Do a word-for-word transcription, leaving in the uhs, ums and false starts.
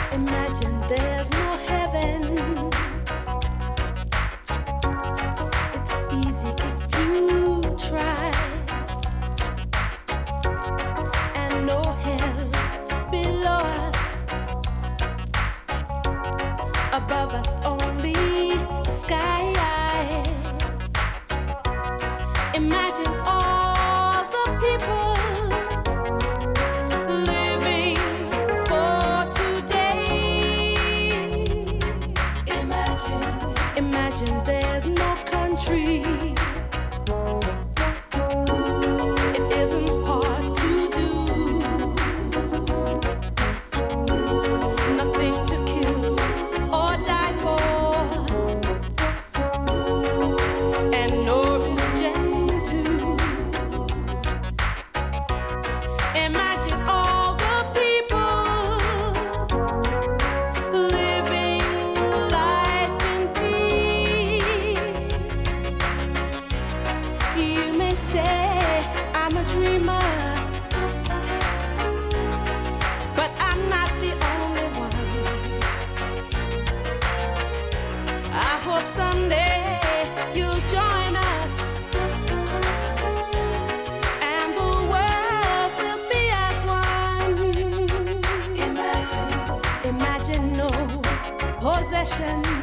Imagine there's no heaven. It's easy if you try, and no hell below us, above us only sky. Imagine all the people living for today. Imagine, imagine there's no country. It isn't hard to do. Nothing to kill or die for, and no religion. Imagine all the people living life in peace. You may say I'm a dreamer, but I'm not the only one. I hope someday you'll join us. Imagine no possession.